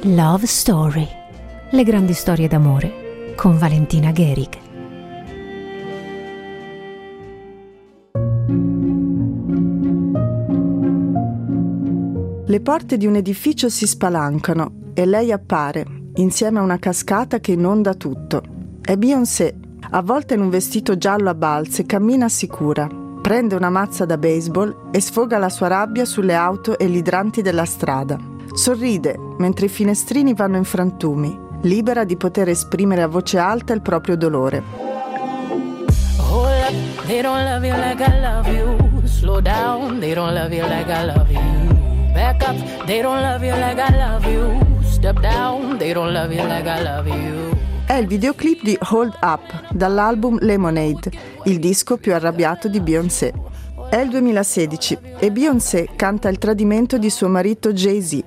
Love Story. Le grandi storie d'amore con Valentina Gherig. Le porte di un edificio si spalancano e lei appare, insieme a una cascata che inonda tutto. È Beyoncé, avvolta in un vestito giallo a balze, cammina sicura. Prende una mazza da baseball e sfoga la sua rabbia sulle auto e gli idranti della strada. Sorride mentre i finestrini vanno in frantumi, libera di poter esprimere a voce alta il proprio dolore. Hold up, they don't love you like I love you. Slow down, they don't love you like I love you. Back up, they don't love you like I love you. Step down, they don't love you like I love you. È il videoclip di Hold Up, dall'album Lemonade, il disco più arrabbiato di Beyoncé. È il 2016 e Beyoncé canta il tradimento di suo marito Jay-Z.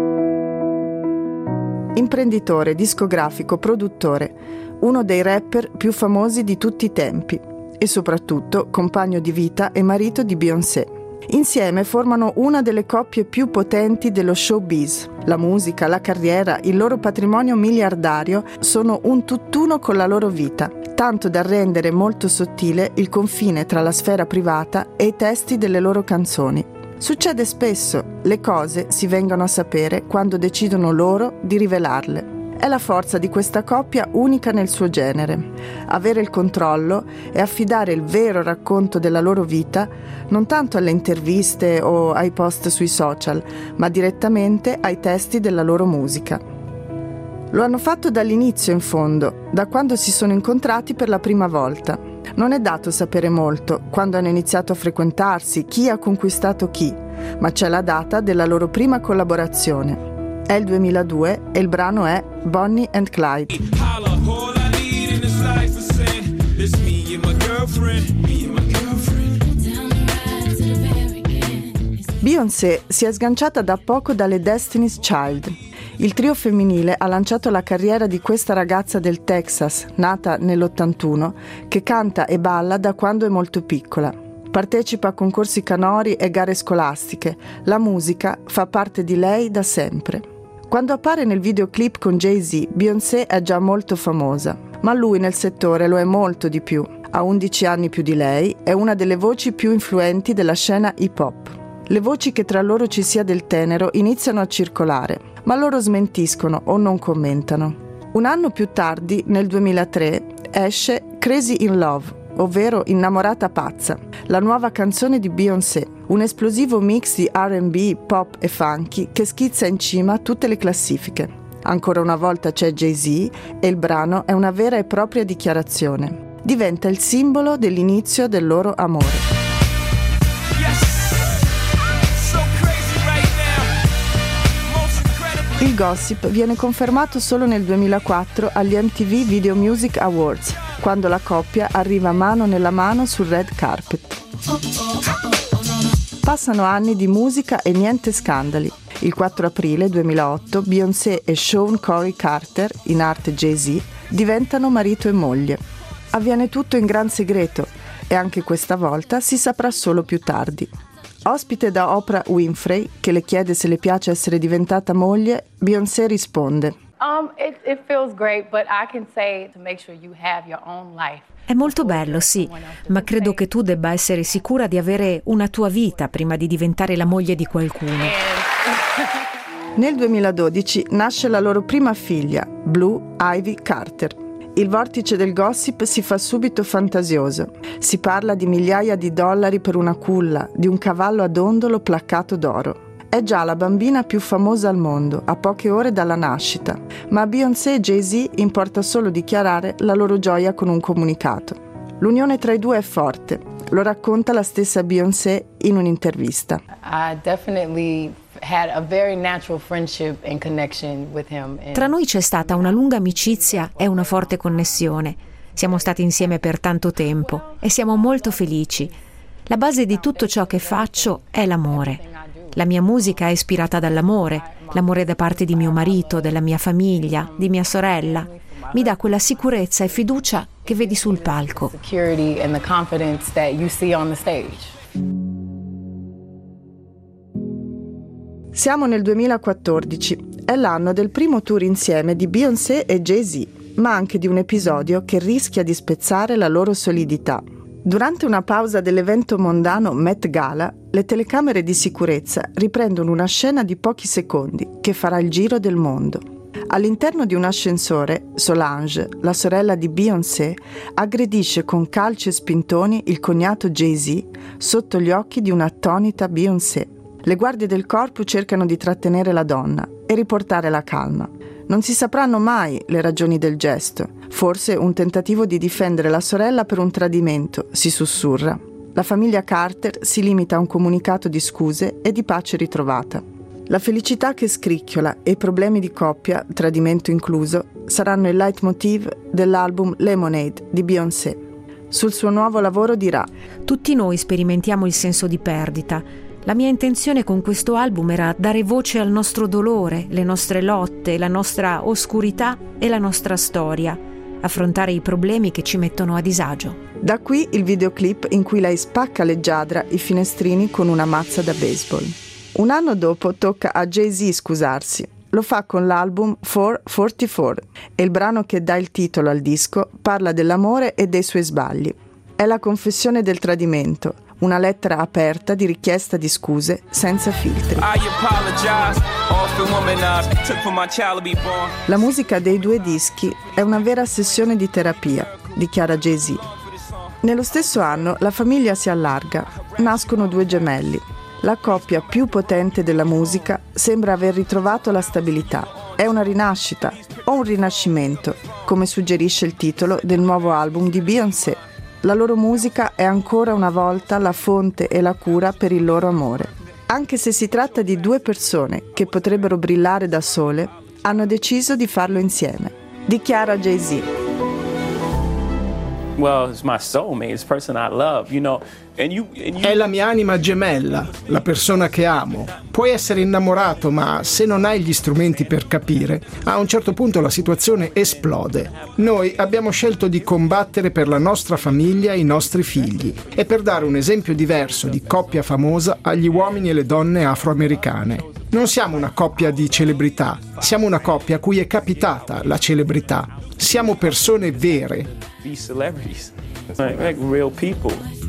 Imprenditore, discografico, produttore, uno dei rapper più famosi di tutti i tempi e soprattutto compagno di vita e marito di Beyoncé. Insieme formano una delle coppie più potenti dello showbiz. La musica, la carriera, il loro patrimonio miliardario sono un tutt'uno con la loro vita, tanto da rendere molto sottile il confine tra la sfera privata e i testi delle loro canzoni. Succede spesso, le cose si vengono a sapere quando decidono loro di rivelarle. È la forza di questa coppia unica nel suo genere. Avere il controllo e affidare il vero racconto della loro vita non tanto alle interviste o ai post sui social, ma direttamente ai testi della loro musica. Lo hanno fatto dall'inizio in fondo, da quando si sono incontrati per la prima volta. Non è dato sapere molto, quando hanno iniziato a frequentarsi, chi ha conquistato chi, ma c'è la data della loro prima collaborazione. È il 2002 e il brano è Bonnie and Clyde. Beyoncé si è sganciata da poco dalle Destiny's Child. Il trio femminile ha lanciato la carriera di questa ragazza del Texas, nata nell'81, che canta e balla da quando è molto piccola. Partecipa a concorsi canori e gare scolastiche. La musica fa parte di lei da sempre. Quando appare nel videoclip con Jay-Z, Beyoncé è già molto famosa, ma lui nel settore lo è molto di più. Ha 11 anni più di lei, è una delle voci più influenti della scena hip hop. Le voci che tra loro ci sia del tenero iniziano a circolare, ma loro smentiscono o non commentano. Un anno più tardi, nel 2003, esce Crazy in Love, ovvero Innamorata pazza, la nuova canzone di Beyoncé, un esplosivo mix di R&B, pop e funky che schizza in cima a tutte le classifiche. Ancora una volta c'è Jay-Z e il brano è una vera e propria dichiarazione. Diventa il simbolo dell'inizio del loro amore. Il gossip viene confermato solo nel 2004 agli MTV Video Music Awards, quando la coppia arriva mano nella mano sul red carpet. Passano anni di musica e niente scandali. Il 4 aprile 2008 Beyoncé e Sean Corey Carter, in arte Jay-Z, diventano marito e moglie. Avviene tutto in gran segreto e anche questa volta si saprà solo più tardi. Ospite da Oprah Winfrey, che le chiede se le piace essere diventata moglie, Beyoncé risponde: It feels great, but I can say to make sure you have your own life. È molto bello, sì, ma credo che tu debba essere sicura di avere una tua vita prima di diventare la moglie di qualcuno. Nel 2012 nasce la loro prima figlia, Blue Ivy Carter. Il vortice del gossip si fa subito fantasioso. Si parla di migliaia di dollari per una culla, di un cavallo a dondolo placcato d'oro. È già la bambina più famosa al mondo, a poche ore dalla nascita, ma a Beyoncé e Jay-Z importa solo dichiarare la loro gioia con un comunicato. L'unione tra i due è forte, lo racconta la stessa Beyoncé in un'intervista. Tra noi c'è stata una lunga amicizia e una forte connessione. Siamo stati insieme per tanto tempo e siamo molto felici. La base di tutto ciò che faccio è l'amore. La mia musica è ispirata dall'amore, l'amore da parte di mio marito, della mia famiglia, di mia sorella. Mi dà quella sicurezza e fiducia che vedi sul palco. Siamo nel 2014. È l'anno del primo tour insieme di Beyoncé e Jay-Z, ma anche di un episodio che rischia di spezzare la loro solidità. Durante una pausa dell'evento mondano Met Gala, le telecamere di sicurezza riprendono una scena di pochi secondi che farà il giro del mondo. All'interno di un ascensore, Solange, la sorella di Beyoncé, aggredisce con calci e spintoni il cognato Jay-Z sotto gli occhi di un'attonita Beyoncé. Le guardie del corpo cercano di trattenere la donna e riportare la calma. Non si sapranno mai le ragioni del gesto, forse un tentativo di difendere la sorella per un tradimento, si sussurra. La famiglia Carter si limita a un comunicato di scuse e di pace ritrovata. La felicità che scricchiola e i problemi di coppia, tradimento incluso, saranno il leitmotiv dell'album Lemonade di Beyoncé. Sul suo nuovo lavoro dirà: tutti noi sperimentiamo il senso di perdita. La mia intenzione con questo album era dare voce al nostro dolore, le nostre lotte, la nostra oscurità e la nostra storia, affrontare i problemi che ci mettono a disagio. Da qui il videoclip in cui lei spacca a leggiadra i finestrini con una mazza da baseball. Un anno dopo tocca a Jay-Z scusarsi. Lo fa con l'album 444 e il brano che dà il titolo al disco parla dell'amore e dei suoi sbagli. È la confessione del tradimento, una lettera aperta di richiesta di scuse senza filtri. La musica dei due dischi è una vera sessione di terapia, dichiara Jay-Z. Nello stesso anno la famiglia si allarga, nascono due gemelli. La coppia più potente della musica sembra aver ritrovato la stabilità. È una rinascita o un rinascimento, come suggerisce il titolo del nuovo album di Beyoncé. La loro musica è ancora una volta la fonte e la cura per il loro amore. Anche se si tratta di due persone che potrebbero brillare da sole, hanno deciso di farlo insieme, dichiara Jay-Z. Well, it's my soulmate, it's the person I love, you know. È la mia anima gemella, la persona che amo. Puoi essere innamorato, ma se non hai gli strumenti per capire, a un certo punto la situazione esplode. Noi abbiamo scelto di combattere per la nostra famiglia e i nostri figli e per dare un esempio diverso di coppia famosa agli uomini e le donne afroamericane. Non siamo una coppia di celebrità, siamo una coppia a cui è capitata la celebrità. Siamo persone vere. These celebrities, like real people.